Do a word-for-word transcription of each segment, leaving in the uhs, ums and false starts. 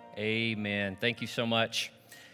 Amen. Thank you so much.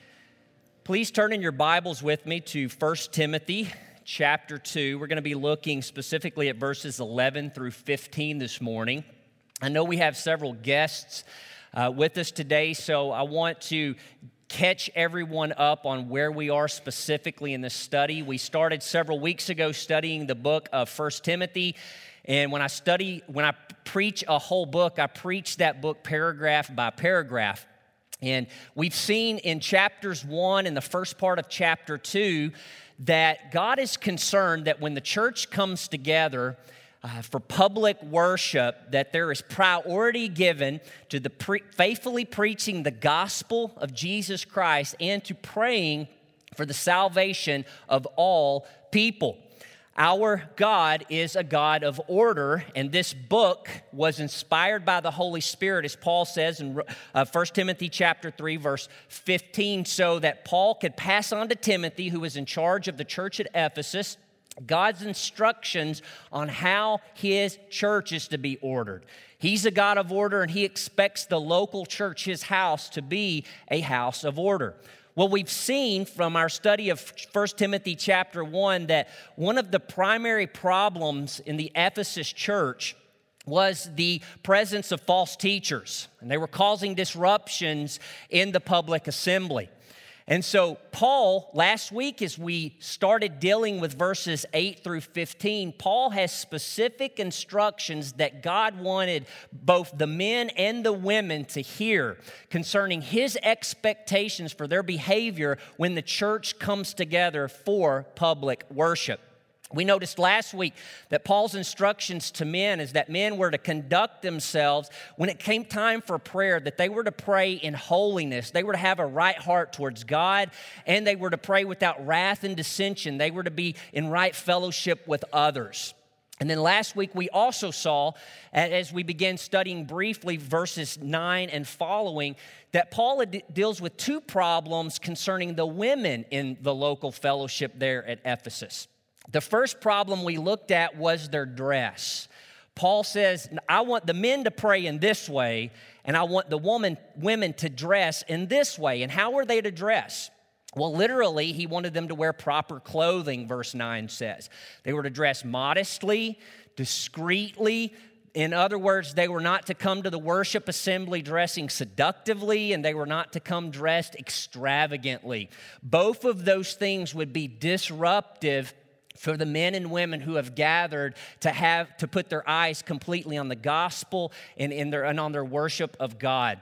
Please turn in your Bibles with me to First Timothy chapter two. We're going to be looking specifically at verses eleven through fifteen this morning. I know we have several guests uh, with us today, so I want to catch everyone up on where we are specifically in this study. We started several weeks ago studying the book of First Timothy, and when I study, when I preach a whole book, I preach that book paragraph by paragraph. And we've seen in chapters one and the first part of chapter two that God is concerned that when the church comes together uh, for public worship, that there is priority given to the pre- faithfully preaching the gospel of Jesus Christ and to praying for the salvation of all people. Our God is a God of order, and this book was inspired by the Holy Spirit, as Paul says in uh, First Timothy chapter three, verse fifteen, so that Paul could pass on to Timothy, who was in charge of the church at Ephesus, God's instructions on how his church is to be ordered. He's a God of order, and he expects the local church, his house, to be a house of order. Well, we've seen from our study of First Timothy chapter one that one of the primary problems in the Ephesus church was the presence of false teachers, and they were causing disruptions in the public assembly. And so Paul, last week as we started dealing with verses eight through fifteen, Paul has specific instructions that God wanted both the men and the women to hear concerning his expectations for their behavior when the church comes together for public worship. We noticed last week that Paul's instructions to men is that men were to conduct themselves when it came time for prayer, that they were to pray in holiness. They were to have a right heart towards God, and they were to pray without wrath and dissension. They were to be in right fellowship with others. And then last week we also saw, as we began studying briefly verses nine and following, that Paul deals with two problems concerning the women in the local fellowship there at Ephesus. The first problem we looked at was their dress. Paul says, I want the men to pray in this way, and I want the woman, women to dress in this way. And how were they to dress? Well, literally, he wanted them to wear proper clothing, verse nine says. They were to dress modestly, discreetly. In other words, they were not to come to the worship assembly dressing seductively, and they were not to come dressed extravagantly. Both of those things would be disruptive for the men and women who have gathered to have to put their eyes completely on the gospel and, in their, and on their worship of God.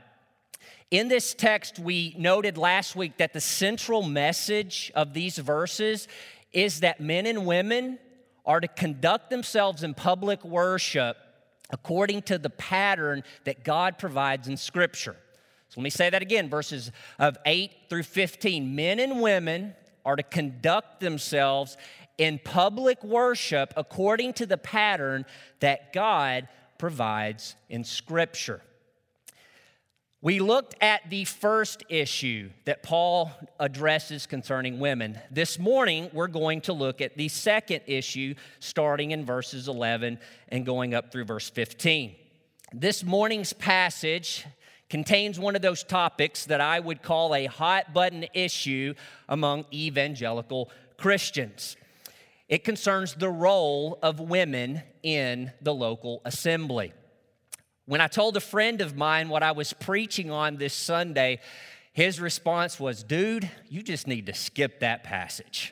In this text, we noted last week that the central message of these verses is that men and women are to conduct themselves in public worship according to the pattern that God provides in Scripture. So let me say that again, verses of eight through fifteen. Men and women are to conduct themselves in public worship according to the pattern that God provides in Scripture. We looked at the first issue that Paul addresses concerning women. This morning, we're going to look at the second issue, starting in verses eleven and going up through verse fifteen. This morning's passage contains one of those topics that I would call a hot-button issue among evangelical Christians. It concerns the role of women in the local assembly. When I told a friend of mine what I was preaching on this Sunday, his response was, "Dude, you just need to skip that passage."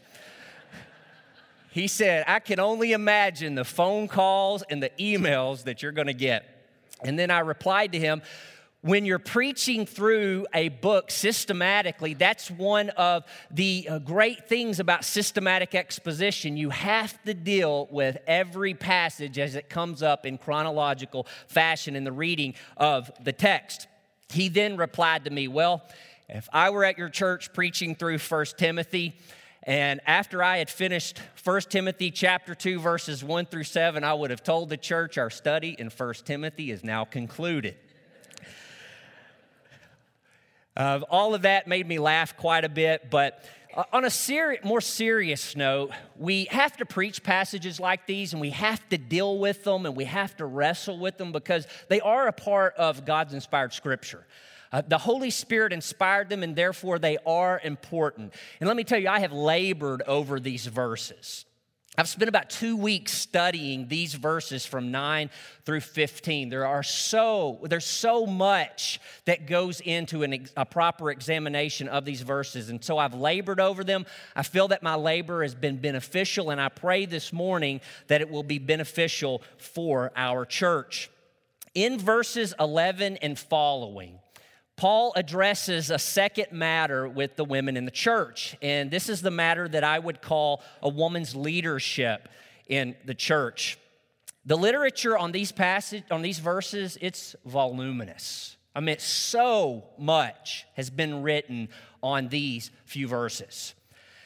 He said, "I can only imagine the phone calls and the emails that you're going to get." And then I replied to him, when you're preaching through a book systematically, that's one of the great things about systematic exposition. You have to deal with every passage as it comes up in chronological fashion in the reading of the text. He then replied to me, "Well, if I were at your church preaching through First Timothy, and after I had finished First Timothy chapter two, verses one through seven, I would have told the church our study in First Timothy is now concluded." Uh, all of that made me laugh quite a bit, but Uh, on a seri- more serious note, we have to preach passages like these, and we have to deal with them, and we have to wrestle with them because they are a part of God's inspired Scripture. Uh, the Holy Spirit inspired them, and therefore they are important. And let me tell you, I have labored over these verses. I've spent about two weeks studying these verses from nine through fifteen. There are so, there's so much that goes into an, a proper examination of these verses. And so I've labored over them. I feel that my labor has been beneficial, and I pray this morning that it will be beneficial for our church. In verses eleven and following, Paul addresses a second matter with the women in the church, and this is the matter that I would call a woman's leadership in the church. The literature on these passage, on these verses, it's voluminous. I mean, so much has been written on these few verses.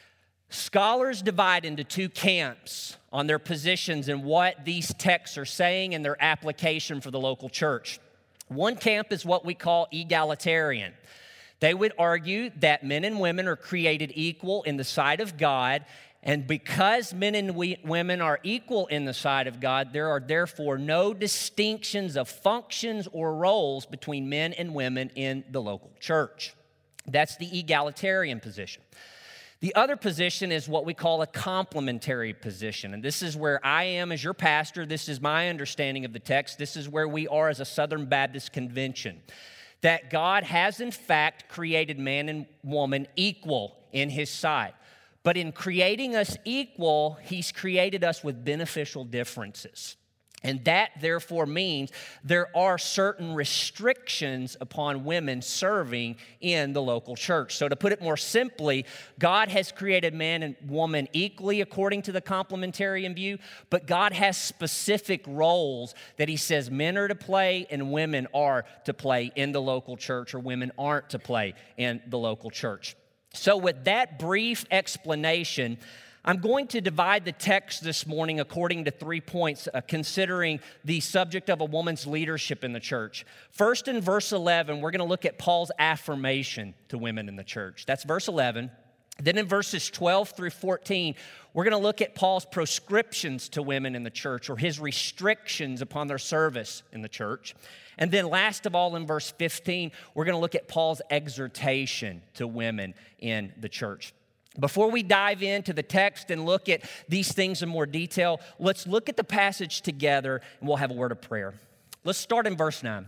Scholars divide into two camps on their positions and what these texts are saying and their application for the local church. One camp is what we call egalitarian. They would argue that men and women are created equal in the sight of God, and because men and we, women are equal in the sight of God, there are therefore no distinctions of functions or roles between men and women in the local church. That's the egalitarian position. The other position is what we call a complementary position, and this is where I am as your pastor. This is my understanding of the text. This is where we are as a Southern Baptist convention, that God has in fact created man and woman equal in His sight. But in creating us equal, He's created us with beneficial differences. And that, therefore, means there are certain restrictions upon women serving in the local church. So to put it more simply, God has created man and woman equally according to the complementarian view, but God has specific roles that He says men are to play and women are to play in the local church, or women aren't to play in the local church. So with that brief explanation, I'm going to divide the text this morning according to three points, uh, considering the subject of a woman's leadership in the church. First, in verse eleven, we're going to look at Paul's affirmation to women in the church. That's verse eleven. Then in verses twelve through fourteen, we're going to look at Paul's proscriptions to women in the church, or his restrictions upon their service in the church. And then last of all, in verse fifteen, we're going to look at Paul's exhortation to women in the church. Before we dive into the text and look at these things in more detail, let's look at the passage together and we'll have a word of prayer. Let's start in verse nine.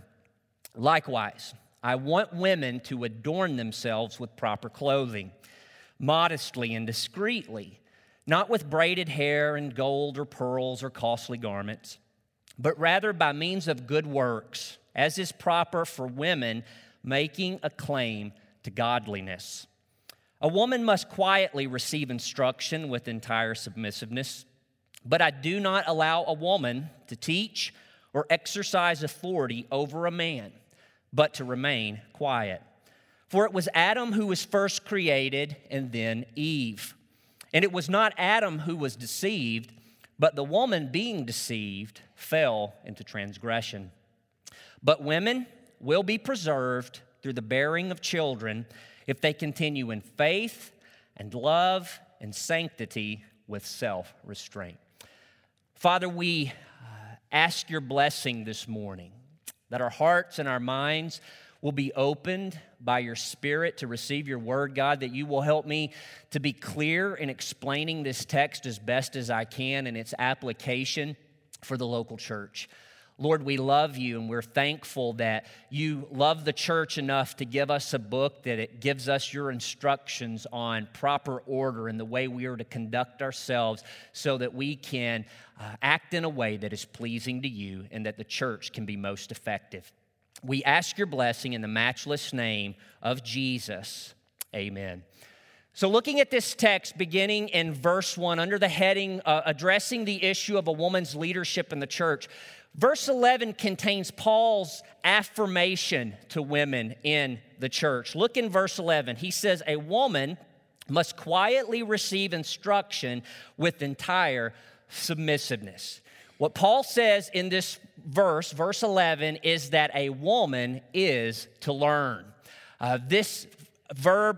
Likewise, I want women to adorn themselves with proper clothing, modestly and discreetly, not with braided hair and gold or pearls or costly garments, but rather by means of good works, as is proper for women making a claim to godliness. A woman must quietly receive instruction with entire submissiveness, but I do not allow a woman to teach or exercise authority over a man, but to remain quiet. For it was Adam who was first created, and then Eve. And it was not Adam who was deceived, but the woman being deceived fell into transgression. But women will be preserved through the bearing of children if they continue in faith and love and sanctity with self-restraint. Father, we uh, ask your blessing this morning, that our hearts and our minds will be opened by your Spirit to receive your word, God, that you will help me to be clear in explaining this text as best as I can and its application for the local church. Lord, we love you, and we're thankful that you love the church enough to give us a book that it gives us your instructions on proper order and the way we are to conduct ourselves so that we can uh, act in a way that is pleasing to you and that the church can be most effective. We ask your blessing in the matchless name of Jesus. Amen. So looking at this text beginning in verse one, under the heading uh, addressing the issue of a woman's leadership in the church, verse eleven contains Paul's affirmation to women in the church. Look in verse eleven. He says, a woman must quietly receive instruction with entire submissiveness. What Paul says in this verse, verse eleven, is that a woman is to learn. Uh, this verb of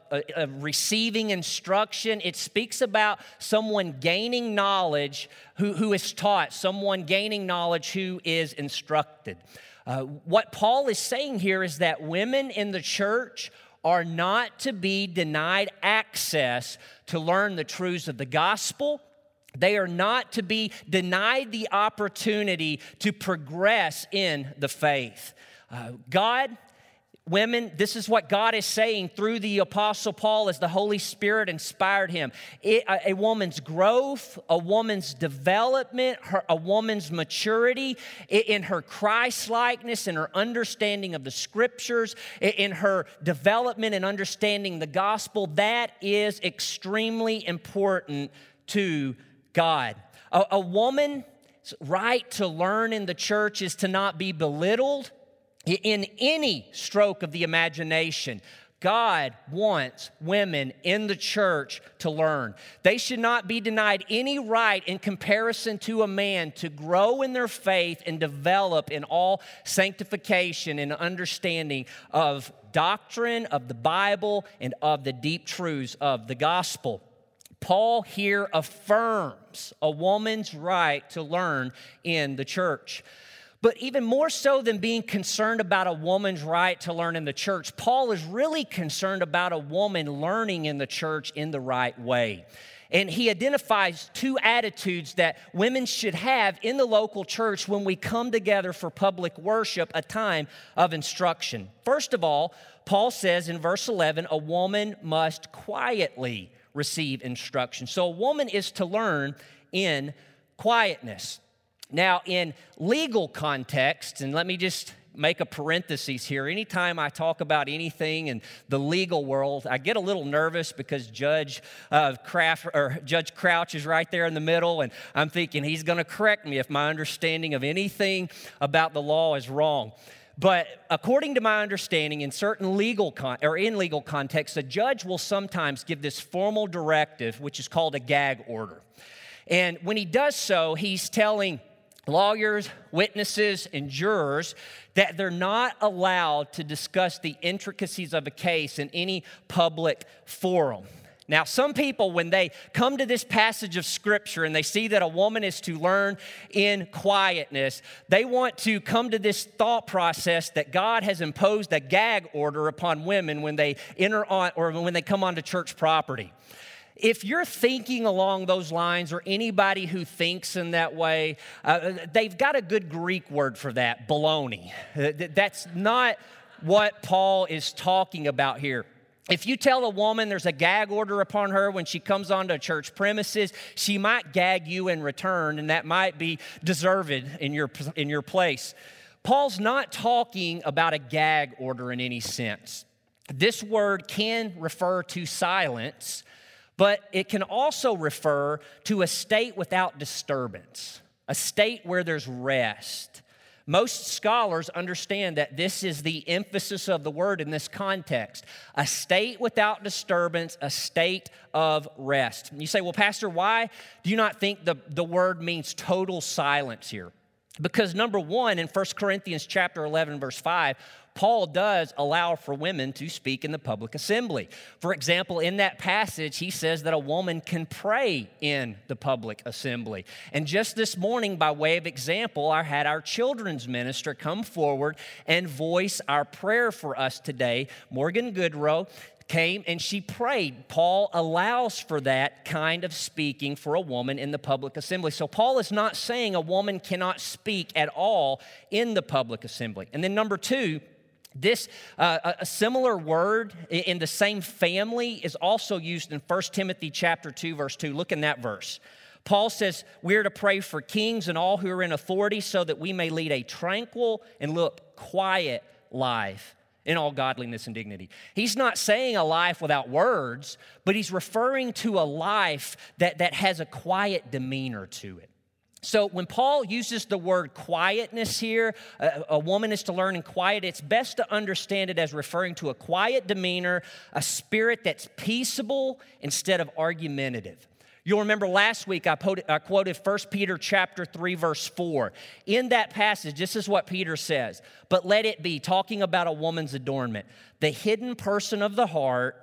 of, of receiving instruction. It speaks about someone gaining knowledge who, who is taught, someone gaining knowledge who is instructed. Uh, what Paul is saying here is that women in the church are not to be denied access to learn the truths of the gospel. They are not to be denied the opportunity to progress in the faith. Uh, God, women, this is what God is saying through the Apostle Paul as the Holy Spirit inspired him. It, a, a woman's growth, a woman's development, her, a woman's maturity in her Christ-likeness, in her understanding of the Scriptures, in her development and understanding the gospel, that is extremely important to God. A, a woman's right to learn in the church is to not be belittled in any stroke of the imagination. God wants women in the church to learn. They should not be denied any right in comparison to a man to grow in their faith and develop in all sanctification and understanding of doctrine, of the Bible, and of the deep truths of the gospel. Paul here affirms a woman's right to learn in the church. But even more so than being concerned about a woman's right to learn in the church, Paul is really concerned about a woman learning in the church in the right way. And he identifies two attitudes that women should have in the local church when we come together for public worship, a time of instruction. First of all, Paul says in verse eleven, a woman must quietly receive instruction. So a woman is to learn in quietness. Now, in legal context, and let me just make a parenthesis here. Anytime I talk about anything in the legal world, I get a little nervous because Judge uh, Kraft, or Judge Crouch is right there in the middle, and I'm thinking he's going to correct me if my understanding of anything about the law is wrong. But according to my understanding, in certain legal con- or in legal contexts, a judge will sometimes give this formal directive, which is called a gag order. And when he does so, he's telling lawyers, witnesses, and jurors that they're not allowed to discuss the intricacies of a case in any public forum. Now, some people, when they come to this passage of Scripture and they see that a woman is to learn in quietness, they want to come to this thought process that God has imposed a gag order upon women when they enter on or when they come onto church property. If you're thinking along those lines, or anybody who thinks in that way, uh, they've got a good Greek word for that, baloney. Uh, that's not what Paul is talking about here. If you tell a woman there's a gag order upon her when she comes onto church premises, she might gag you in return, and that might be deserved in your, in your place. Paul's not talking about a gag order in any sense. This word can refer to silence, but it can also refer to a state without disturbance, a state where there's rest. Most scholars understand that this is the emphasis of the word in this context, a state without disturbance, a state of rest. And you say, well, Pastor, why do you not think the, the word means total silence here? Because number one, in First Corinthians chapter eleven, verse five, Paul does allow for women to speak in the public assembly. For example, in that passage, he says that a woman can pray in the public assembly. And just this morning, by way of example, I had our children's minister come forward and voice our prayer for us today. Morgan Goodrow came and she prayed. Paul allows for that kind of speaking for a woman in the public assembly. So Paul is not saying a woman cannot speak at all in the public assembly. And then number two, This, uh, a similar word in the same family is also used in First Timothy chapter two, verse two. Look in that verse. Paul says, we're to pray for kings and all who are in authority so that we may lead a tranquil and, look, quiet life in all godliness and dignity. He's not saying a life without words, but he's referring to a life that, that has a quiet demeanor to it. So when Paul uses the word quietness here, a, a woman is to learn in quiet, it's best to understand it as referring to a quiet demeanor, a spirit that's peaceable instead of argumentative. You'll remember last week I, po- I quoted First Peter chapter three, verse four. In that passage, this is what Peter says, but let it be, talking about a woman's adornment, the hidden person of the heart,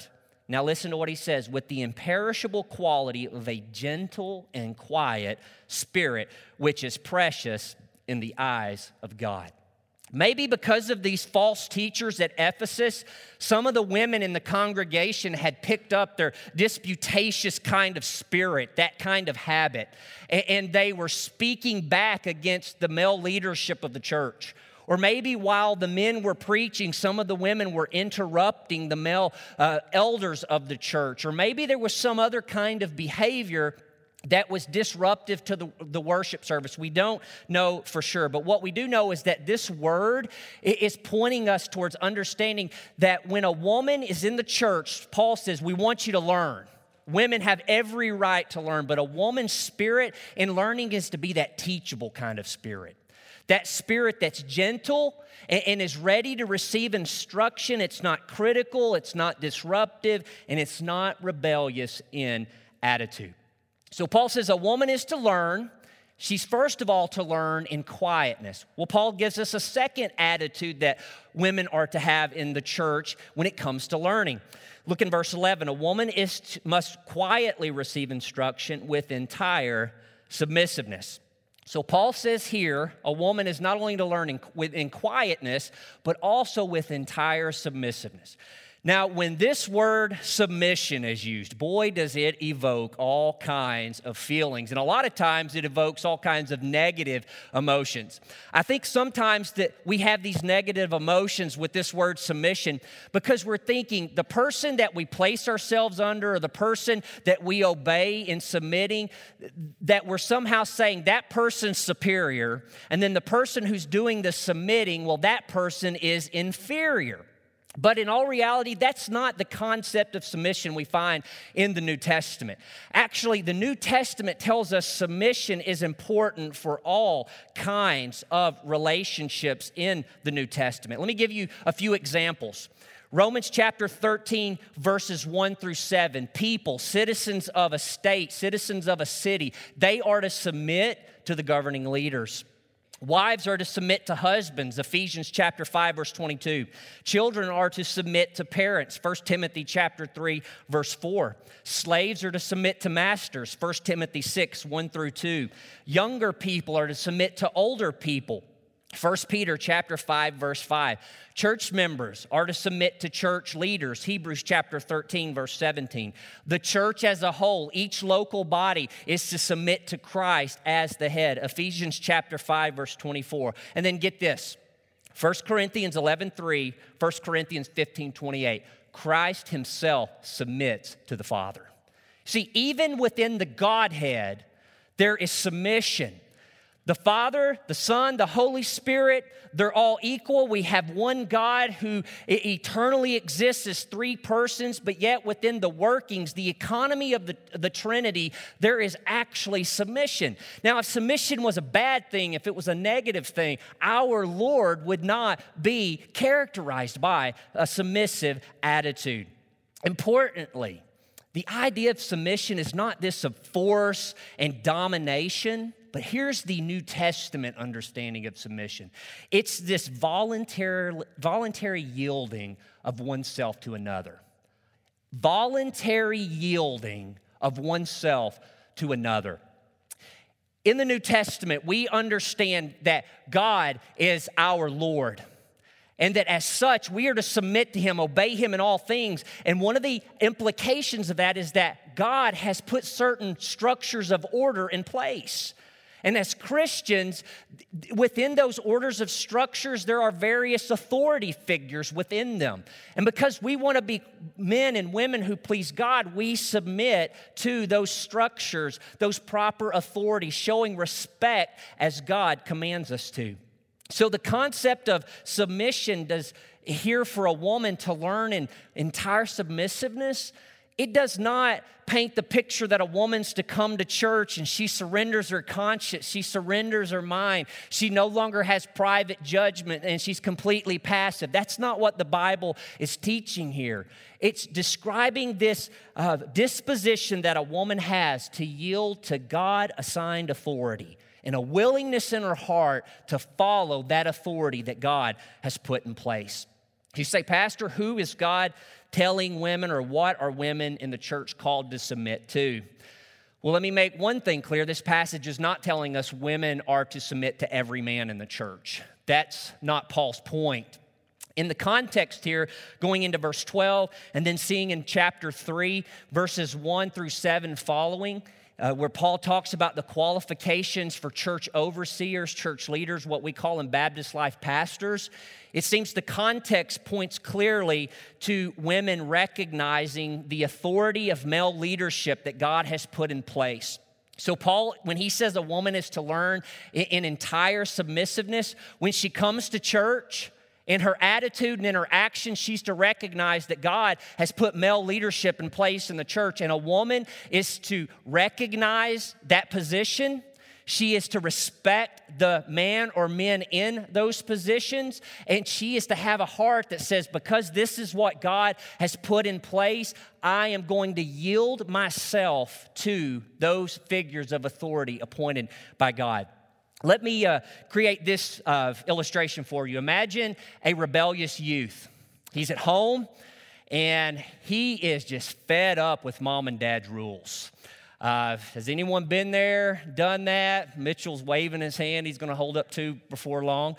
Now listen to what he says, with the imperishable quality of a gentle and quiet spirit, which is precious in the eyes of God. Maybe because of these false teachers at Ephesus, some of the women in the congregation had picked up their disputatious kind of spirit, that kind of habit, and they were speaking back against the male leadership of the church. Or maybe while the men were preaching, some of the women were interrupting the male uh, elders of the church. Or maybe there was some other kind of behavior that was disruptive to the, the worship service. We don't know for sure. But what we do know is that this word is pointing us towards understanding that when a woman is in the church, Paul says, we want you to learn. Women have every right to learn, but a woman's spirit in learning is to be that teachable kind of spirit. That spirit that's gentle and is ready to receive instruction. It's not critical, it's not disruptive, and it's not rebellious in attitude. So Paul says a woman is to learn. She's first of all to learn in quietness. Well, Paul gives us a second attitude that women are to have in the church when it comes to learning. Look in verse eleven. A woman is to, must quietly receive instruction with entire submissiveness. So Paul says here, a woman is not only to learn in, in quietness, but also with entire submissiveness. Now, when this word submission is used, boy, does it evoke all kinds of feelings. And a lot of times it evokes all kinds of negative emotions. I think sometimes that we have these negative emotions with this word submission because we're thinking the person that we place ourselves under or the person that we obey in submitting, that we're somehow saying that person's superior, and then the person who's doing the submitting, well, that person is inferior. But in all reality, that's not the concept of submission we find in the New Testament. Actually, the New Testament tells us submission is important for all kinds of relationships in the New Testament. Let me give you a few examples. Romans chapter thirteen, verses one through seven. People, citizens of a state, citizens of a city, they are to submit to the governing leaders. Wives are to submit to husbands, Ephesians chapter five, verse twenty-two. Children are to submit to parents, First Timothy chapter three, verse four. Slaves are to submit to masters, First Timothy six, one through two. Younger people are to submit to older people, First Peter chapter five, verse five. Church members are to submit to church leaders, Hebrews chapter thirteen, verse seventeen. The church as a whole, each local body, is to submit to Christ as the head, Ephesians chapter five, verse twenty-four. And then get this, First Corinthians eleven three, First Corinthians fifteen twenty-eight. Christ himself submits to the Father. See, even within the Godhead, there is submission. The Father, the Son, the Holy Spirit, they're all equal. We have one God who eternally exists as three persons, but yet within the workings, the economy of the, the Trinity, there is actually submission. Now, if submission was a bad thing, if it was a negative thing, our Lord would not be characterized by a submissive attitude. Importantly, the idea of submission is not this of force and domination. But here's the New Testament understanding of submission. It's this voluntary, voluntary yielding of oneself to another. Voluntary yielding of oneself to another. In the New Testament, we understand that God is our Lord. And that as such, we are to submit to him, obey him in all things. And one of the implications of that is that God has put certain structures of order in place. And as Christians, within those orders of structures, there are various authority figures within them. And because we want to be men and women who please God, we submit to those structures, those proper authorities, showing respect as God commands us to. So the concept of submission does here for a woman to learn in entire submissiveness. It does not paint the picture that a woman's to come to church and she surrenders her conscience, she surrenders her mind, she no longer has private judgment and she's completely passive. That's not what the Bible is teaching here. It's describing this uh, disposition that a woman has to yield to God-assigned authority and a willingness in her heart to follow that authority that God has put in place. You say, Pastor, who is God telling women, or what are women in the church called to submit to? Well, let me make one thing clear. This passage is not telling us women are to submit to every man in the church. That's not Paul's point. In the context here, going into verse twelve, and then seeing in chapter three, verses one through seven following, uh, where Paul talks about the qualifications for church overseers, church leaders, what we call in Baptist life pastors, it seems the context points clearly to women recognizing the authority of male leadership that God has put in place. So Paul, when he says a woman is to learn in entire submissiveness, when she comes to church, in her attitude and in her actions, she's to recognize that God has put male leadership in place in the church, and a woman is to recognize that position. She is to respect the man or men in those positions, and she is to have a heart that says, because this is what God has put in place, I am going to yield myself to those figures of authority appointed by God. Let me uh, create this uh, illustration for you. Imagine a rebellious youth. He's at home, and he is just fed up with mom and dad's rules. Uh, has anyone been there, done that? Mitchell's waving his hand. He's going to hold up two before long.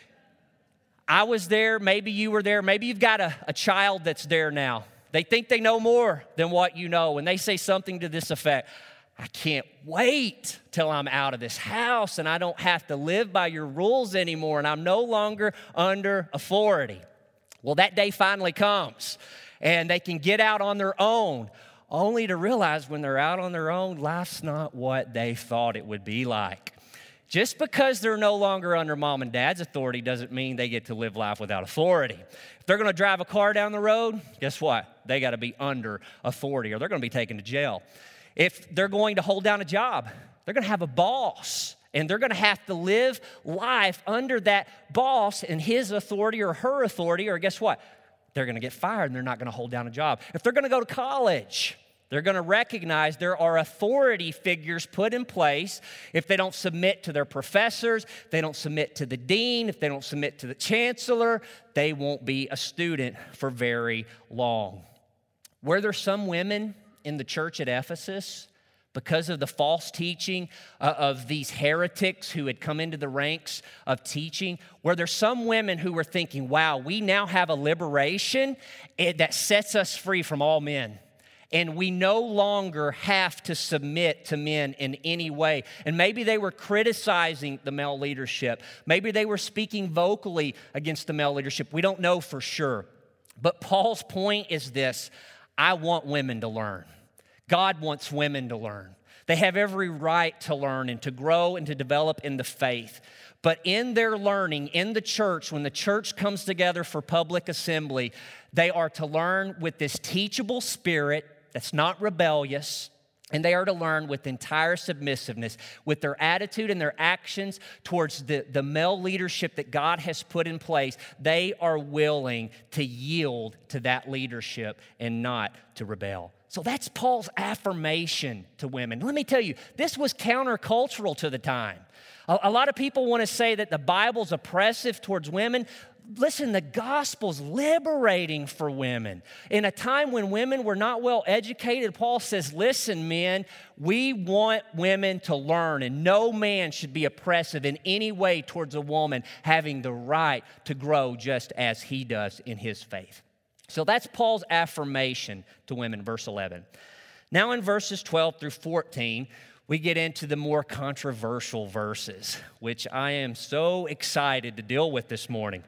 I was there. Maybe you were there. Maybe you've got a, a child that's there now. They think they know more than what you know, and they say something to this effect. I can't wait till I'm out of this house and I don't have to live by your rules anymore and I'm no longer under authority. Well, that day finally comes and they can get out on their own, only to realize when they're out on their own, life's not what they thought it would be like. Just because they're no longer under mom and dad's authority doesn't mean they get to live life without authority. If they're going to drive a car down the road, guess what? They got to be under authority or they're going to be taken to jail. If they're going to hold down a job, they're going to have a boss, and they're going to have to live life under that boss and his authority or her authority, or guess what? They're going to get fired, and they're not going to hold down a job. If they're going to go to college, they're going to recognize there are authority figures put in place. If they don't submit to their professors, if they don't submit to the dean, if they don't submit to the chancellor, they won't be a student for very long. Were there some women in the church at Ephesus, because of the false teaching uh, of these heretics who had come into the ranks of teaching, were there some women who were thinking, wow, we now have a liberation that sets us free from all men, and we no longer have to submit to men in any way. And maybe they were criticizing the male leadership. Maybe they were speaking vocally against the male leadership. We don't know for sure. But Paul's point is this: I want women to learn. God wants women to learn. They have every right to learn and to grow and to develop in the faith. But in their learning, in the church, when the church comes together for public assembly, they are to learn with this teachable spirit that's not rebellious, and they are to learn with entire submissiveness, with their attitude and their actions towards the, the male leadership that God has put in place. They are willing to yield to that leadership and not to rebel. So that's Paul's affirmation to women. Let me tell you, this was countercultural to the time. A, a lot of people want to say that the Bible's oppressive towards women. Listen, the gospel's liberating for women. In a time when women were not well educated, Paul says, listen, men, we want women to learn, and no man should be oppressive in any way towards a woman having the right to grow just as he does in his faith. So that's Paul's affirmation to women, verse eleven. Now in verses twelve through fourteen, we get into the more controversial verses, which I am so excited to deal with this morning.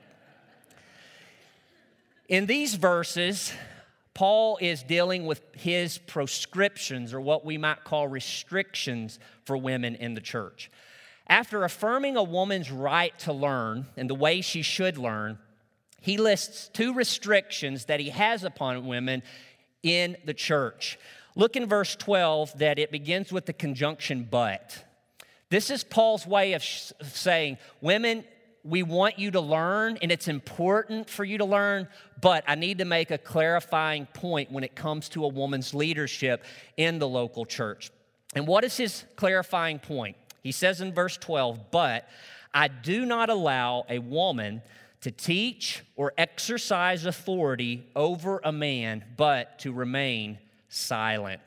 In these verses, Paul is dealing with his proscriptions, or what we might call restrictions for women in the church. After affirming a woman's right to learn and the way she should learn, he lists two restrictions that he has upon women in the church. Look in verse twelve that it begins with the conjunction but. This is Paul's way of sh- saying, women, we want you to learn, and it's important for you to learn, but I need to make a clarifying point when it comes to a woman's leadership in the local church. And what is his clarifying point? He says in verse twelve, but I do not allow a woman to teach or exercise authority over a man, but to remain silent.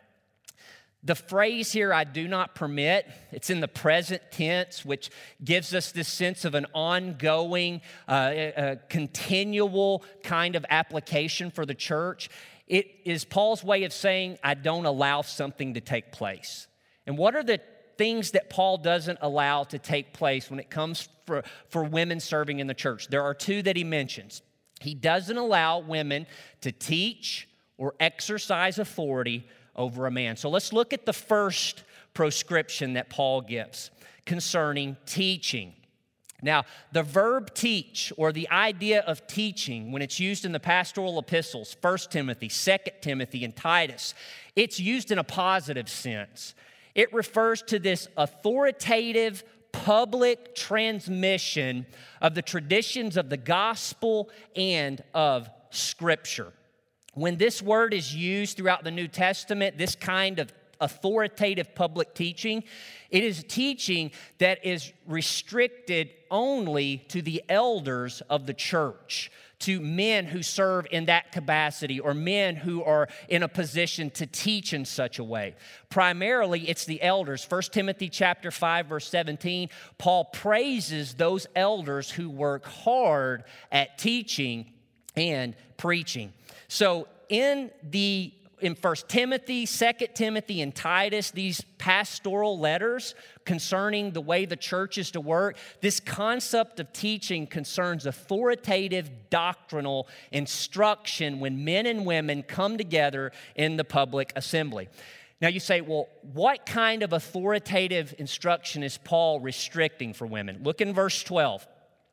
The phrase here, I do not permit, it's in the present tense, which gives us this sense of an ongoing, uh, a continual kind of application for the church. It is Paul's way of saying, I don't allow something to take place. And what are the things that Paul doesn't allow to take place when it comes for, for women serving in the church? There are two that he mentions. He doesn't allow women to teach or exercise authority over a man. So let's look at the first proscription that Paul gives concerning teaching. Now, the verb teach, or the idea of teaching, when it's used in the pastoral epistles, First Timothy, Second Timothy, and Titus, it's used in a positive sense. It refers to this authoritative public transmission of the traditions of the gospel and of Scripture. When this word is used throughout the New Testament, this kind of authoritative public teaching, it is teaching that is restricted only to the elders of the church, to men who serve in that capacity or men who are in a position to teach in such a way. Primarily, it's the elders. First Timothy chapter five, verse seventeen, Paul praises those elders who work hard at teaching and preaching. So in the in First Timothy, Second Timothy, and Titus, these pastoral letters concerning the way the church is to work, this concept of teaching concerns authoritative doctrinal instruction when men and women come together in the public assembly. Now you say, well, what kind of authoritative instruction is Paul restricting for women? Look in verse twelve.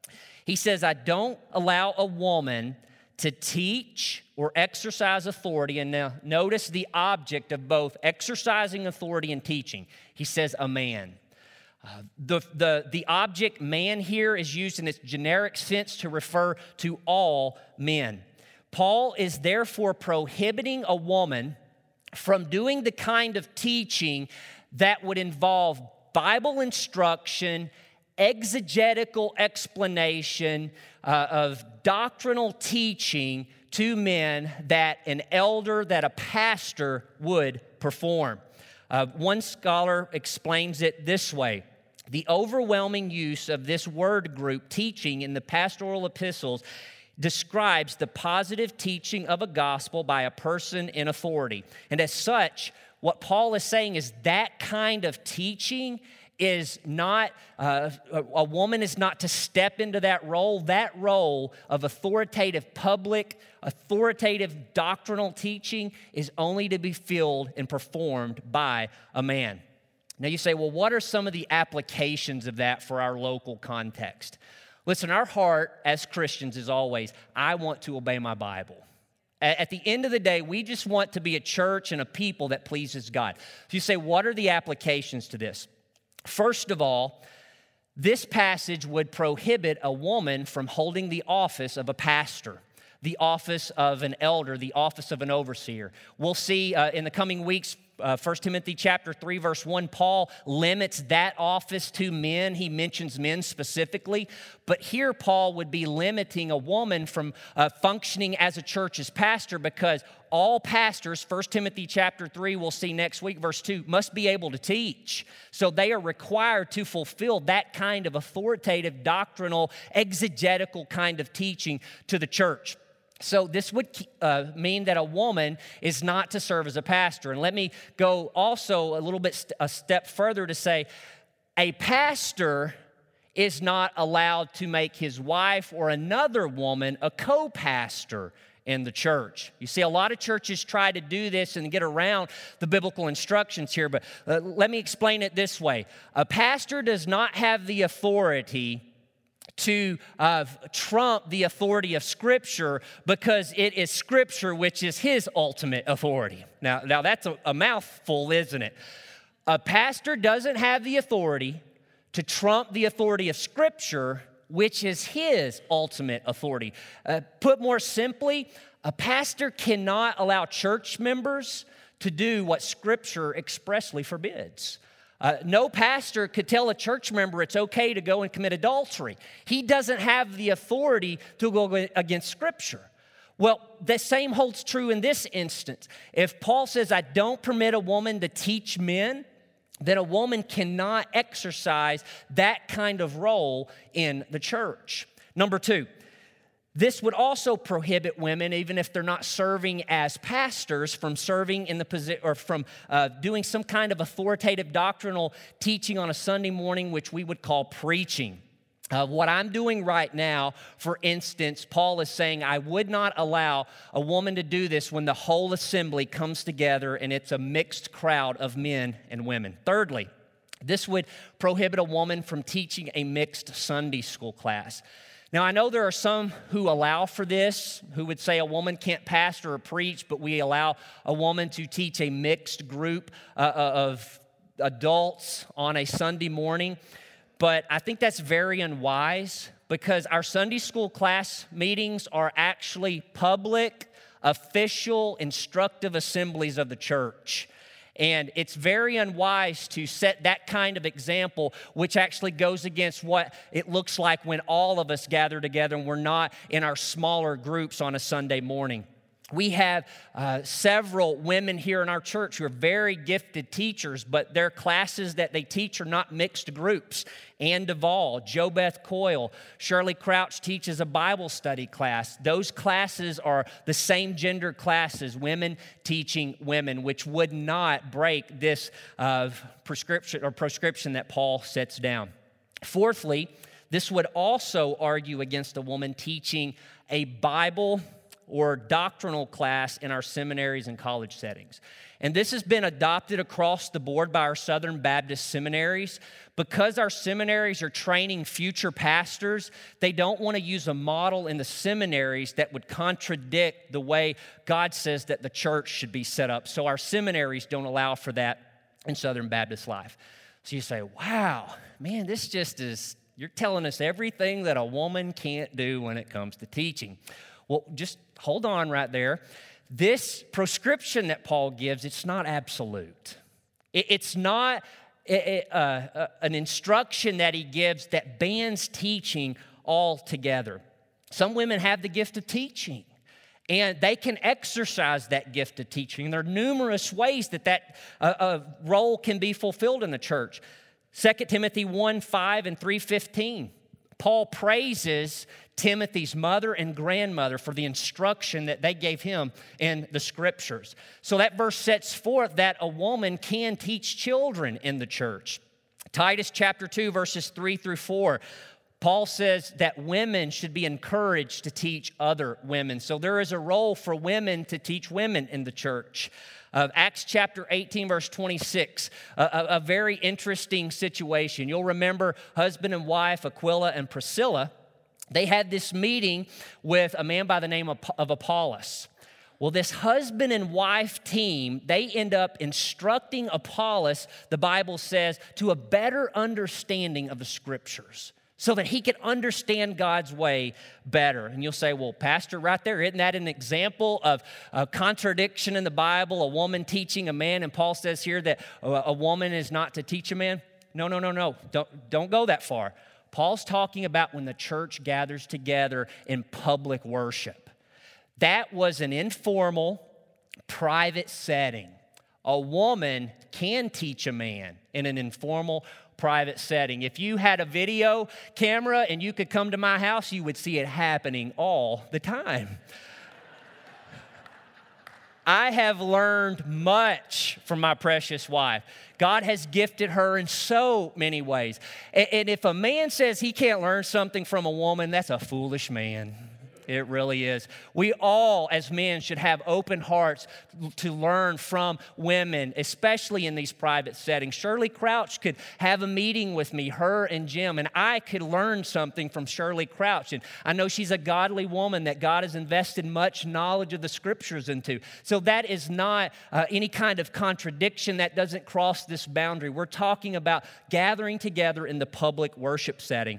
He says, I don't allow a woman to teach or exercise authority. And now notice the object of both exercising authority and teaching. He says a man. Uh, the, the, the object man here is used in its generic sense to refer to all men. Paul is therefore prohibiting a woman from doing the kind of teaching that would involve Bible instruction, exegetical explanation uh, of doctrinal teaching to men that an elder, that a pastor would perform. Uh, one scholar explains it this way. The overwhelming use of this word group, teaching, in the pastoral epistles describes the positive teaching of a gospel by a person in authority. And as such, what Paul is saying is that kind of teaching is not, uh, a woman is not to step into that role. That role of authoritative public, authoritative doctrinal teaching is only to be filled and performed by a man. Now you say, well, what are some of the applications of that for our local context? Listen, our heart as Christians is always, I want to obey my Bible. At the end of the day, we just want to be a church and a people that pleases God. So you say, what are the applications to this? First of all, this passage would prohibit a woman from holding the office of a pastor, the office of an elder, the office of an overseer. We'll see uh, in the coming weeks, uh, First Timothy chapter three, verse one, Paul limits that office to men. He mentions men specifically. But here Paul would be limiting a woman from uh, functioning as a church's pastor, because all pastors, First Timothy chapter three, we'll see next week, verse two, must be able to teach. So they are required to fulfill that kind of authoritative, doctrinal, exegetical kind of teaching to the church. So this would uh, mean that a woman is not to serve as a pastor. And let me go also a little bit st- a step further to say a pastor is not allowed to make his wife or another woman a co-pastor in the church. You see, a lot of churches try to do this and get around the biblical instructions here, but uh, let me explain it this way. A pastor does not have the authority to uh, trump the authority of Scripture, because it is Scripture which is his ultimate authority. Now, now that's a, a mouthful, isn't it? A pastor doesn't have the authority to trump the authority of Scripture, which is his ultimate authority. Uh, put more simply, a pastor cannot allow church members to do what Scripture expressly forbids. Uh, no pastor could tell a church member it's okay to go and commit adultery. He doesn't have the authority to go against Scripture. Well, the same holds true in this instance. If Paul says, I don't permit a woman to teach men, then a woman cannot exercise that kind of role in the church. Number two, this would also prohibit women, even if they're not serving as pastors, from serving in the position or from uh, doing some kind of authoritative doctrinal teaching on a Sunday morning, which we would call preaching. Uh, what I'm doing right now, for instance, Paul is saying I would not allow a woman to do this when the whole assembly comes together and it's a mixed crowd of men and women. Thirdly, this would prohibit a woman from teaching a mixed Sunday school class. Now, I know there are some who allow for this, who would say a woman can't pastor or preach, but we allow a woman to teach a mixed group uh, of adults on a Sunday morning. But I think that's very unwise, because our Sunday school class meetings are actually public, official, instructive assemblies of the church. And it's very unwise to set that kind of example, which actually goes against what it looks like when all of us gather together and we're not in our smaller groups on a Sunday morning. We have uh, several women here in our church who are very gifted teachers, but their classes that they teach are not mixed groups. Ann Duvall, Jo Beth Coyle, Shirley Crouch teaches a Bible study class. Those classes are the same gender classes, women teaching women, which would not break this uh, prescription or proscription that Paul sets down. Fourthly, this would also argue against a woman teaching a Bible or doctrinal class in our seminaries and college settings. And this has been adopted across the board by our Southern Baptist seminaries. Because our seminaries are training future pastors, they don't want to use a model in the seminaries that would contradict the way God says that the church should be set up. So our seminaries don't allow for that in Southern Baptist life. So you say, wow, man, this just is, you're telling us everything that a woman can't do when it comes to teaching. Well, just hold on right there. This prescription that Paul gives, it's not absolute. It's not an instruction that he gives that bans teaching altogether. Some women have the gift of teaching, and they can exercise that gift of teaching. There are numerous ways that that uh, uh, role can be fulfilled in the church. Second Timothy one five and three fifteen. Paul praises Timothy's mother and grandmother for the instruction that they gave him in the Scriptures. So that verse sets forth that a woman can teach children in the church. Titus chapter two, verses three through four. Paul says that women should be encouraged to teach other women. So there is a role for women to teach women in the church. Uh, Acts chapter eighteen, verse twenty-six, a, a, a very interesting situation. You'll remember husband and wife, Aquila and Priscilla, they had this meeting with a man by the name of, of Apollos. Well, this husband and wife team, they end up instructing Apollos, the Bible says, to a better understanding of the Scriptures, so that he could understand God's way better. And you'll say, well, Pastor, right there, isn't that an example of a contradiction in the Bible, a woman teaching a man? And Paul says here that a woman is not to teach a man. No, no, no, no. Don't, don't go that far. Paul's talking about when the church gathers together in public worship. That was an informal, private setting. A woman can teach a man in an informal, private setting. If you had a video camera and you could come to my house, you would see it happening all the time. I have learned much from my precious wife. God has gifted her in so many ways. And if a man says he can't learn something from a woman, that's a foolish man. It really is. We all, as men, should have open hearts to learn from women, especially in these private settings. Shirley Crouch could have a meeting with me, her and Jim, and I could learn something from Shirley Crouch. And I know she's a godly woman that God has invested much knowledge of the Scriptures into. So that is not uh, any kind of contradiction. That doesn't cross this boundary. We're talking about gathering together in the public worship setting.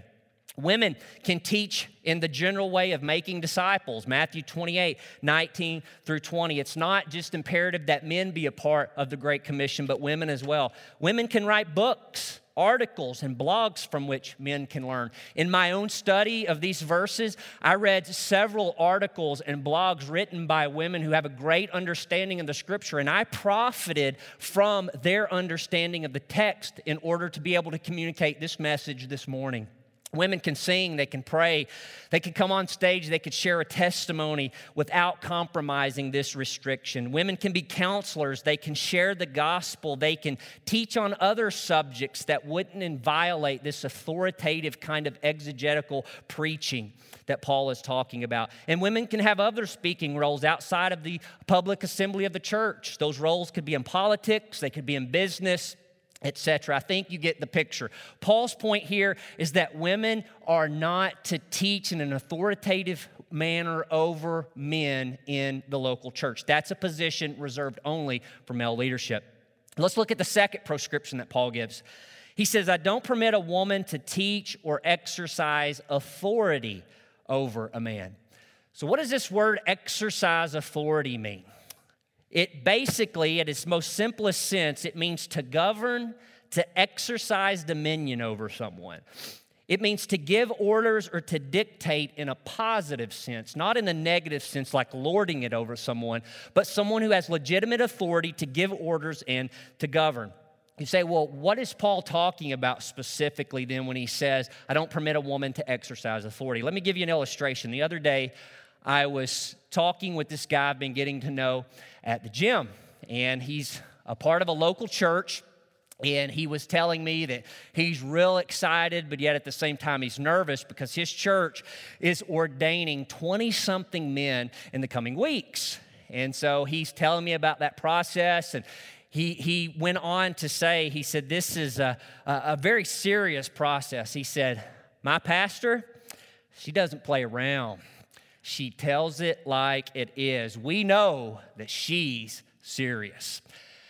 Women can teach in the general way of making disciples, Matthew twenty-eight, nineteen through twenty. It's not just imperative that men be a part of the Great Commission, but women as well. Women can write books, articles, and blogs from which men can learn. In my own study of these verses, I read several articles and blogs written by women who have a great understanding of the Scripture, and I profited from their understanding of the text in order to be able to communicate this message this morning. Women can sing, they can pray, they can come on stage, they could share a testimony without compromising this restriction. Women can be counselors, they can share the gospel, they can teach on other subjects that wouldn't violate this authoritative kind of exegetical preaching that Paul is talking about. And women can have other speaking roles outside of the public assembly of the church. Those roles could be in politics, they could be in business, et cetera. I think you get the picture. Paul's point here is that women are not to teach in an authoritative manner over men in the local church. That's a position reserved only for male leadership. Let's look at the second proscription that Paul gives. He says, I don't permit a woman to teach or exercise authority over a man. So what does this word exercise authority mean? It basically, at its most simplest sense, it means to govern, to exercise dominion over someone. It means to give orders or to dictate in a positive sense, not in a negative sense like lording it over someone, but someone who has legitimate authority to give orders and to govern. You say, well, what is Paul talking about specifically then when he says, I don't permit a woman to exercise authority? Let me give you an illustration. The other day, I was talking with this guy I've been getting to know at the gym, and he's a part of a local church, and he was telling me that he's real excited, but yet at the same time he's nervous because his church is ordaining twenty-something men in the coming weeks. And so he's telling me about that process, and he he went on to say, he said, this is a, a, a very serious process. He said, my pastor, she doesn't play around. She tells it like it is. We know that she's serious.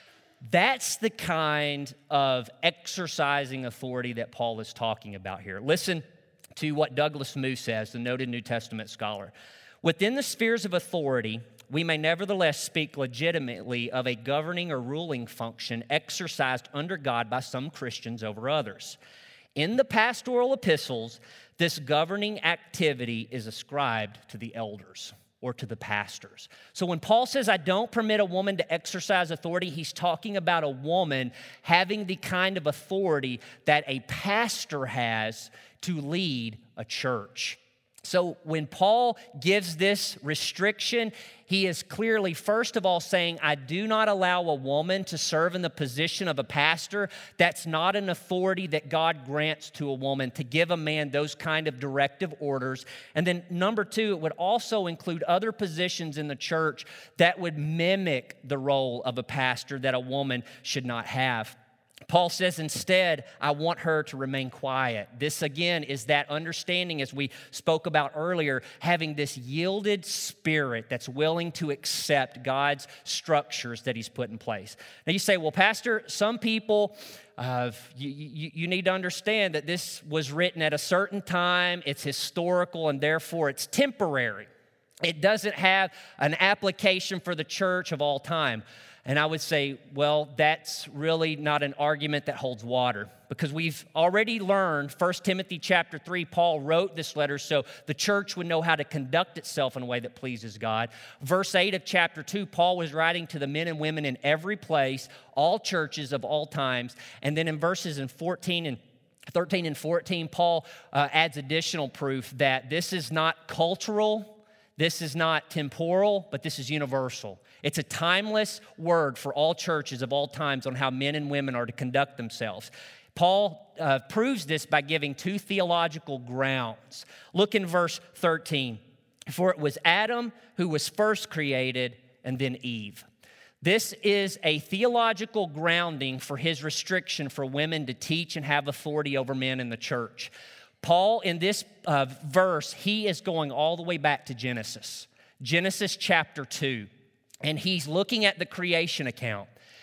That's the kind of exercising authority that Paul is talking about here. Listen to what Douglas Moo says, the noted New Testament scholar. Within the spheres of authority, we may nevertheless speak legitimately of a governing or ruling function exercised under God by some Christians over others. In the pastoral epistles, this governing activity is ascribed to the elders or to the pastors. So when Paul says, I don't permit a woman to exercise authority, he's talking about a woman having the kind of authority that a pastor has to lead a church. So when Paul gives this restriction, he is clearly, first of all, saying, I do not allow a woman to serve in the position of a pastor. That's not an authority that God grants to a woman, to give a man those kind of directive orders. And then number two, it would also include other positions in the church that would mimic the role of a pastor that a woman should not have. Paul says instead, I want her to remain quiet. This again is that understanding, as we spoke about earlier, having this yielded spirit that's willing to accept God's structures that he's put in place. Now you say, well, Pastor, some people, uh, you, you, you need to understand that this was written at a certain time, it's historical, and therefore it's temporary. It doesn't have an application for the church of all time. And I would say, well, that's really not an argument that holds water, because we've already learned, First Timothy chapter three, Paul wrote this letter so the church would know how to conduct itself in a way that pleases God. Verse eight of chapter two, Paul was writing to the men and women in every place, all churches of all times. And then in verses in fourteen and thirteen and fourteen, Paul uh, adds additional proof that this is not cultural, this is not temporal, but this is universal. It's a timeless word for all churches of all times on how men and women are to conduct themselves. Paul uh, proves this by giving two theological grounds. Look in verse thirteen. For it was Adam who was first created, and then Eve. This is a theological grounding for his restriction for women to teach and have authority over men in the church. Paul, in this uh, verse, he is going all the way back to Genesis. Genesis chapter two. And he's looking at the creation account.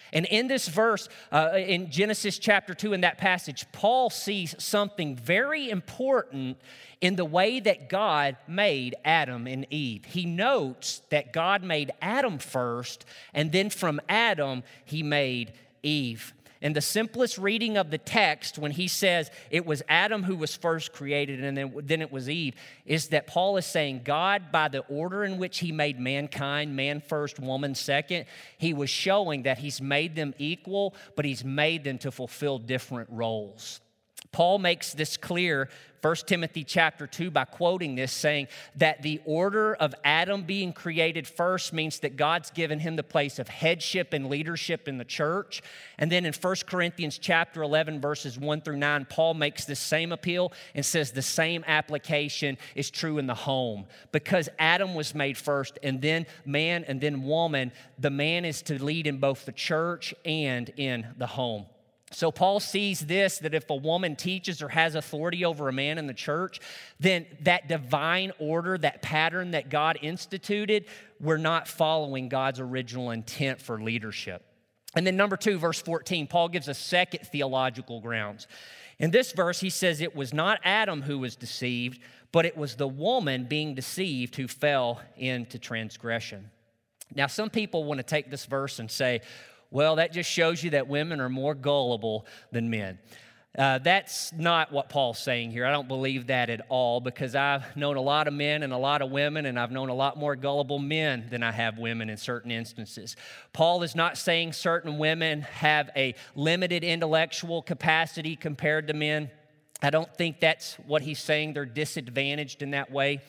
And in this verse, uh, in Genesis chapter two, in that passage, Paul sees something very important in the way that God made Adam and Eve. He notes that God made Adam first, and then from Adam, he made Eve. In the simplest reading of the text, when he says it was Adam who was first created and then, then it was Eve, is that Paul is saying God, by the order in which he made mankind, man first, woman second, he was showing that he's made them equal, but he's made them to fulfill different roles. Paul makes this clear, First Timothy chapter two, by quoting this, saying that the order of Adam being created first means that God's given him the place of headship and leadership in the church. And then in First Corinthians chapter eleven, verses one through nine, Paul makes this same appeal and says the same application is true in the home. Because Adam was made first, and then man, and then woman, the man is to lead in both the church and in the home. So Paul sees this, that if a woman teaches or has authority over a man in the church, then that divine order, that pattern that God instituted, we're not following God's original intent for leadership. And then number two, verse fourteen, Paul gives a second theological grounds. In this verse, he says it was not Adam who was deceived, but it was the woman being deceived who fell into transgression. Now, some people want to take this verse and say, well, that just shows you that women are more gullible than men. Uh, that's not what Paul's saying here. I don't believe that at all, because I've known a lot of men and a lot of women, and I've known a lot more gullible men than I have women in certain instances. Paul is not saying certain women have a limited intellectual capacity compared to men. I don't think that's what he's saying. They're disadvantaged in that way.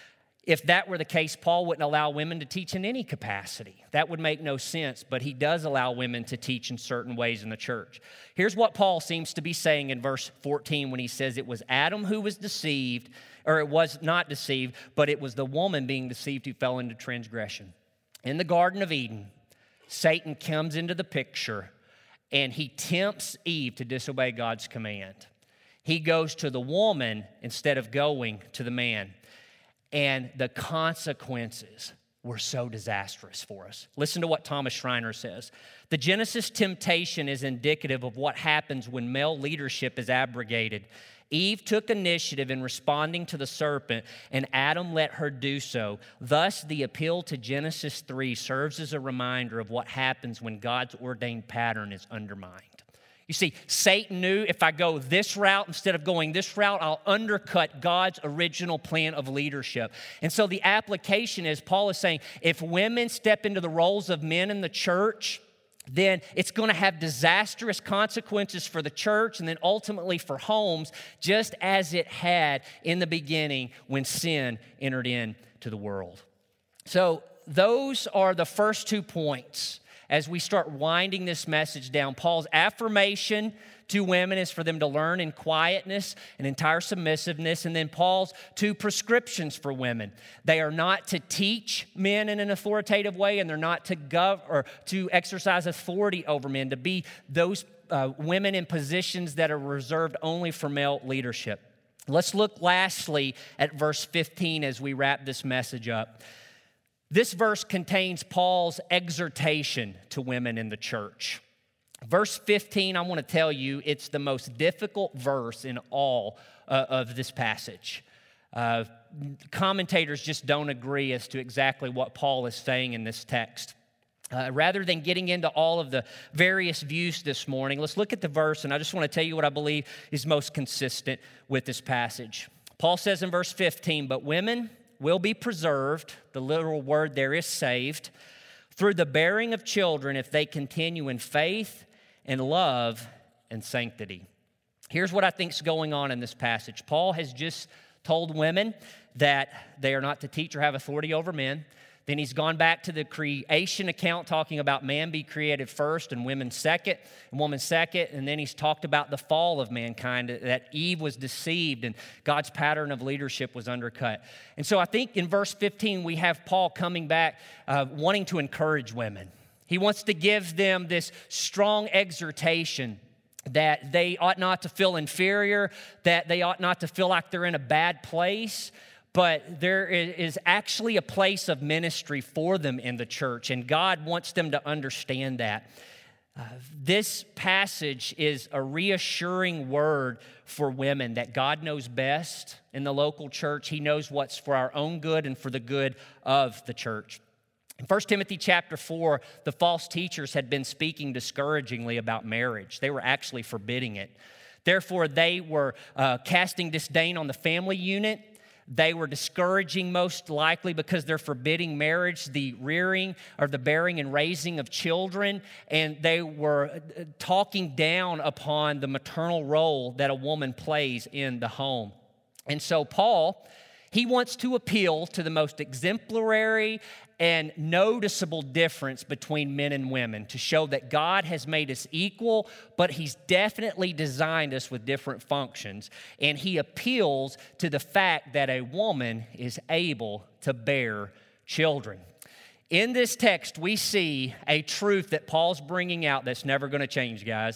If that were the case, Paul wouldn't allow women to teach in any capacity. That would make no sense, but he does allow women to teach in certain ways in the church. Here's what Paul seems to be saying in verse fourteen when he says it was Adam who was deceived, or it was not deceived, but it was the woman being deceived who fell into transgression. In the Garden of Eden, Satan comes into the picture, and he tempts Eve to disobey God's command. He goes to the woman instead of going to the man. And the consequences were so disastrous for us. Listen to what Thomas Schreiner says. The Genesis temptation is indicative of what happens when male leadership is abrogated. Eve took initiative in responding to the serpent, and Adam let her do so. Thus, the appeal to Genesis three serves as a reminder of what happens when God's ordained pattern is undermined. You see, Satan knew if I go this route instead of going this route, I'll undercut God's original plan of leadership. And so the application is, Paul is saying, if women step into the roles of men in the church, then it's going to have disastrous consequences for the church and then ultimately for homes, just as it had in the beginning when sin entered into the world. So those are the first two points. As we start winding this message down, Paul's affirmation to women is for them to learn in quietness and entire submissiveness. And then Paul's two prescriptions for women. They are not to teach men in an authoritative way, and they're not to gov- or to exercise authority over men, to be those uh, women in positions that are reserved only for male leadership. Let's look lastly at verse fifteen as we wrap this message up. This verse contains Paul's exhortation to women in the church. Verse fifteen, I want to tell you, it's the most difficult verse in all uh, of this passage. Uh, commentators just don't agree as to exactly what Paul is saying in this text. Uh, rather than getting into all of the various views this morning, let's look at the verse, and I just want to tell you what I believe is most consistent with this passage. Paul says in verse fifteen, but women will be preserved, the literal word there is saved, through the bearing of children if they continue in faith and love and sanctity. Here's what I think is going on in this passage. Paul has just told women that they are not to teach or have authority over men. Then he's gone back to the creation account talking about man be created first and women second and woman second. And then he's talked about the fall of mankind, that Eve was deceived and God's pattern of leadership was undercut. And so I think in verse fifteen, we have Paul coming back uh, wanting to encourage women. He wants to give them this strong exhortation that they ought not to feel inferior, that they ought not to feel like they're in a bad place. But there is actually a place of ministry for them in the church, and God wants them to understand that. Uh, this passage is a reassuring word for women that God knows best in the local church. He knows what's for our own good and for the good of the church. In First Timothy chapter four, the false teachers had been speaking discouragingly about marriage. They were actually forbidding it. Therefore, they were uh, casting disdain on the family unit. They were discouraging, most likely, because they're forbidding marriage, the rearing or the bearing and raising of children. And they were talking down upon the maternal role that a woman plays in the home. And so Paul, he wants to appeal to the most exemplary and noticeable difference between men and women to show that God has made us equal, but He's definitely designed us with different functions. And He appeals to the fact that a woman is able to bear children. In this text, we see a truth that Paul's bringing out that's never going to change, guys.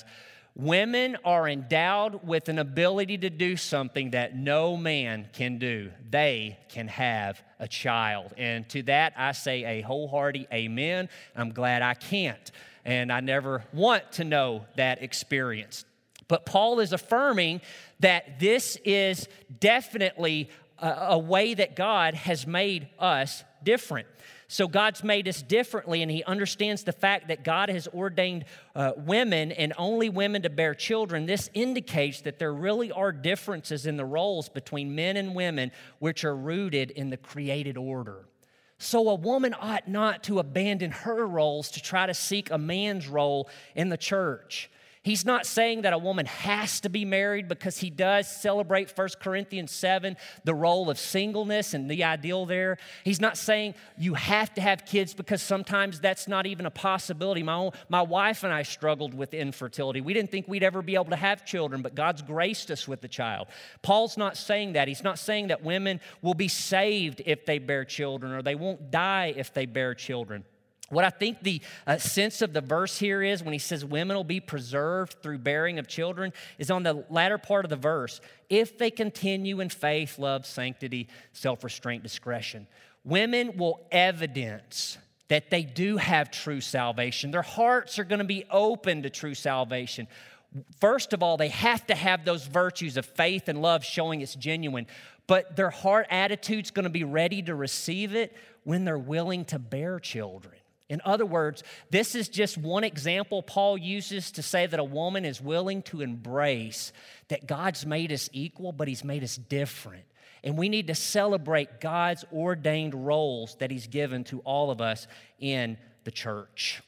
Women are endowed with an ability to do something that no man can do. They can have a child. And to that, I say a wholehearted amen. I'm glad I can't. And I never want to know that experience. But Paul is affirming that this is definitely a, a way that God has made us different. So God's made us differently, and He understands the fact that God has ordained uh, women and only women to bear children. This indicates that there really are differences in the roles between men and women, which are rooted in the created order. So a woman ought not to abandon her roles to try to seek a man's role in the church. He's not saying that a woman has to be married, because he does celebrate First Corinthians seven, the role of singleness and the ideal there. He's not saying you have to have kids, because sometimes that's not even a possibility. My own, my wife and I struggled with infertility. We didn't think we'd ever be able to have children, but God's graced us with a child. Paul's not saying that. He's not saying that women will be saved if they bear children, or they won't die if they bear children. What I think the uh, sense of the verse here is, when he says women will be preserved through bearing of children, is on the latter part of the verse. If they continue in faith, love, sanctity, self-restraint, discretion. Women will evidence that they do have true salvation. Their hearts are going to be open to true salvation. First of all, they have to have those virtues of faith and love showing it's genuine. But their heart attitude's going to be ready to receive it when they're willing to bear children. In other words, this is just one example Paul uses to say that a woman is willing to embrace that God's made us equal, but He's made us different. And we need to celebrate God's ordained roles that He's given to all of us in the church.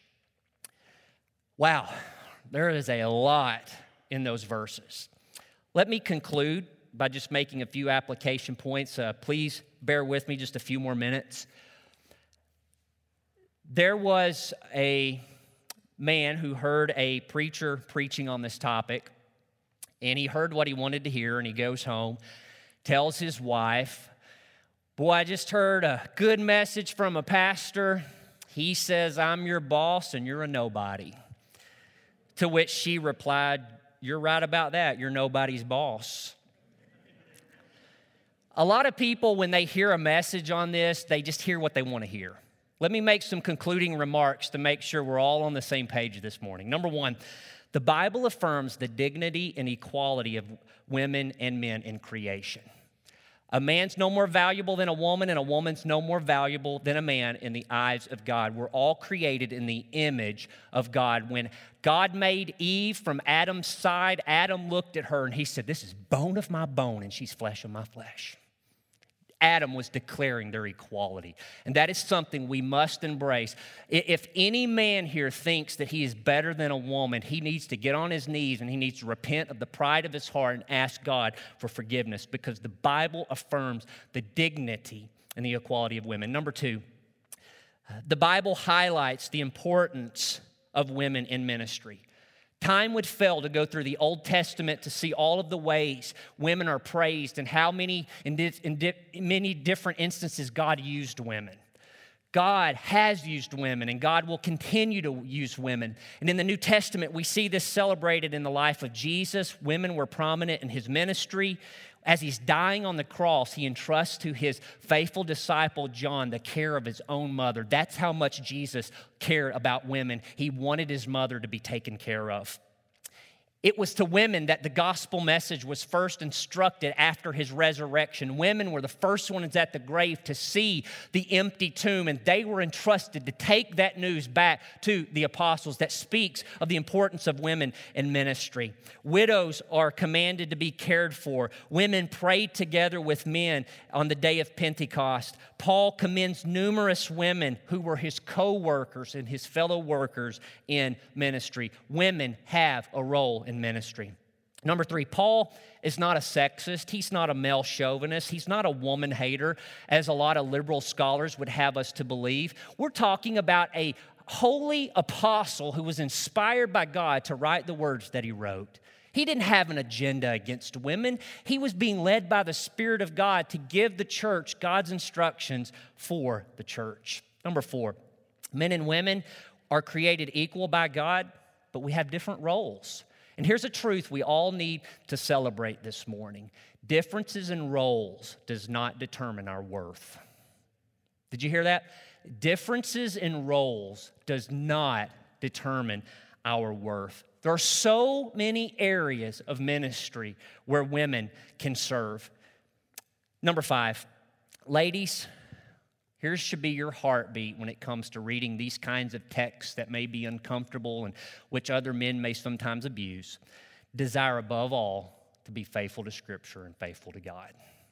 Wow, there is a lot in those verses. Let me conclude by just making a few application points. Uh, please bear with me just a few more minutes. There was a man who heard a preacher preaching on this topic, and he heard what he wanted to hear, and he goes home, tells his wife, "Boy, I just heard a good message from a pastor. He says I'm your boss and you're a nobody." To which she replied, "You're right about that. You're nobody's boss." A lot of people, when they hear a message on this, they just hear what they want to hear. Let me make some concluding remarks to make sure we're all on the same page this morning. Number one, the Bible affirms the dignity and equality of women and men in creation. A man's no more valuable than a woman, and a woman's no more valuable than a man in the eyes of God. We're all created in the image of God. When God made Eve from Adam's side, Adam looked at her and he said, "This is bone of my bone and she's flesh of my flesh." Adam was declaring their equality. And that is something we must embrace. If any man here thinks that he is better than a woman, he needs to get on his knees and he needs to repent of the pride of his heart and ask God for forgiveness, because the Bible affirms the dignity and the equality of women. Number two, the Bible highlights the importance of women in ministry. Time would fail to go through the Old Testament to see all of the ways women are praised and how many, in, di- in di- many different instances, God used women. God has used women, and God will continue to use women. And in the New Testament, we see this celebrated in the life of Jesus. Women were prominent in His ministry. As he's dying on the cross, he entrusts to his faithful disciple John the care of his own mother. That's how much Jesus cared about women. He wanted his mother to be taken care of. It was to women that the gospel message was first instructed after his resurrection. Women were the first ones at the grave to see the empty tomb, and they were entrusted to take that news back to the apostles. That speaks of the importance of women in ministry. Widows are commanded to be cared for. Women prayed together with men on the day of Pentecost. Paul commends numerous women who were his co-workers and his fellow workers in ministry. Women have a role in ministry. Number three, Paul is not a sexist. He's not a male chauvinist. He's not a woman hater, as a lot of liberal scholars would have us to believe. We're talking about a holy apostle who was inspired by God to write the words that he wrote. He didn't have an agenda against women. He was being led by the Spirit of God to give the church God's instructions for the church. Number four, men and women are created equal by God, but we have different roles. And here's a truth we all need to celebrate this morning. Differences in roles does not determine our worth. Did you hear that? Differences in roles does not determine our worth. There are so many areas of ministry where women can serve. Number five, ladies, here should be your heartbeat when it comes to reading these kinds of texts that may be uncomfortable and which other men may sometimes abuse. Desire above all to be faithful to Scripture and faithful to God.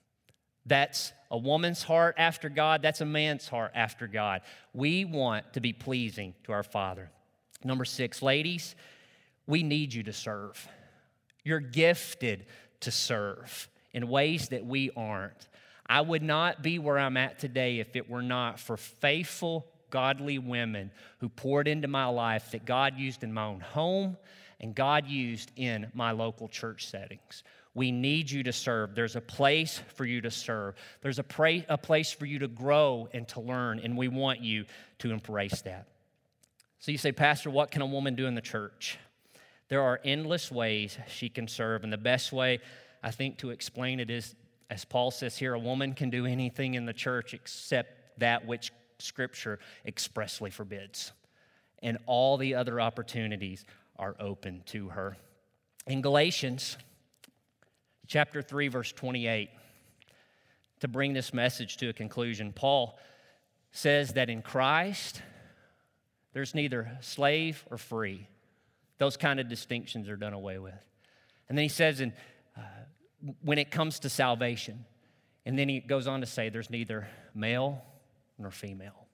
That's a woman's heart after God. That's a man's heart after God. We want to be pleasing to our Father. Number six, ladies, we need you to serve. You're gifted to serve in ways that we aren't. I would not be where I'm at today if it were not for faithful, godly women who poured into my life that God used in my own home and God used in my local church settings. We need you to serve. There's a place for you to serve. There's a, pra- a place for you to grow and to learn, and we want you to embrace that. So you say, Pastor, what can a woman do in the church? There are endless ways she can serve, and the best way, I think, to explain it is, as Paul says here, a woman can do anything in the church except that which Scripture expressly forbids. And all the other opportunities are open to her. In Galatians chapter three, verse twenty-eight, to bring this message to a conclusion, Paul says that in Christ, there's neither slave or free. Those kind of distinctions are done away with. And then he says in uh, when it comes to salvation, and then he goes on to say there's neither male nor female.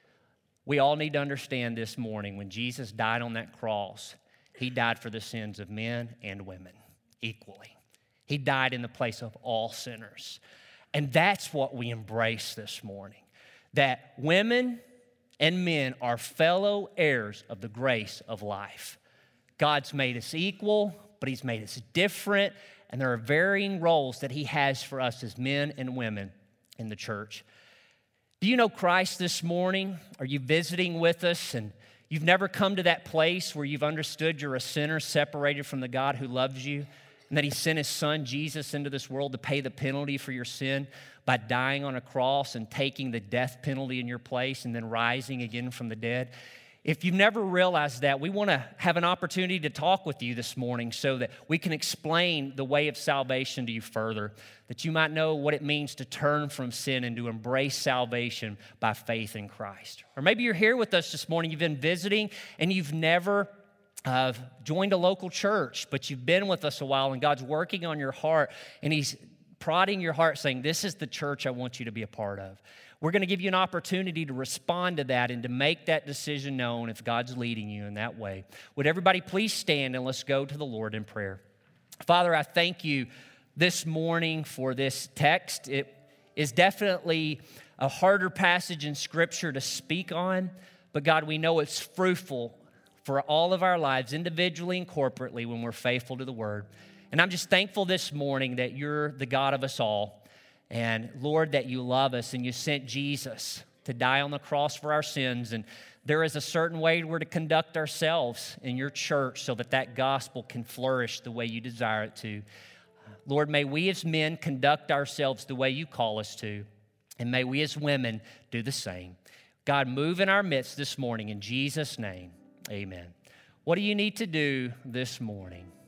We all need to understand this morning, when Jesus died on that cross, he died for the sins of men and women equally. He died in the place of all sinners. And that's what we embrace this morning, that women and men are fellow heirs of the grace of life. God's made us equal, but he's made us different, and there are varying roles that he has for us as men and women in the church. Do you know Christ this morning? Are you visiting with us and you've never come to that place where you've understood you're a sinner separated from the God who loves you, and that he sent his son Jesus into this world to pay the penalty for your sin by dying on a cross and taking the death penalty in your place and then rising again from the dead? If you've never realized that, we want to have an opportunity to talk with you this morning so that we can explain the way of salvation to you further, that you might know what it means to turn from sin and to embrace salvation by faith in Christ. Or maybe you're here with us this morning, you've been visiting, and you've never uh, joined a local church, but you've been with us a while, and God's working on your heart, and he's prodding your heart saying, this is the church I want you to be a part of. We're going to give you an opportunity to respond to that and to make that decision known if God's leading you in that way. Would everybody please stand and let's go to the Lord in prayer. Father, I thank you this morning for this text. It is definitely a harder passage in Scripture to speak on, but God, we know it's fruitful for all of our lives, individually and corporately, when we're faithful to the Word. And I'm just thankful this morning that you're the God of us all. And Lord, that you love us and you sent Jesus to die on the cross for our sins. And there is a certain way we're to conduct ourselves in your church so that that gospel can flourish the way you desire it to. Lord, may we as men conduct ourselves the way you call us to, and may we as women do the same. God, move in our midst this morning in Jesus' name, amen. What do you need to do this morning?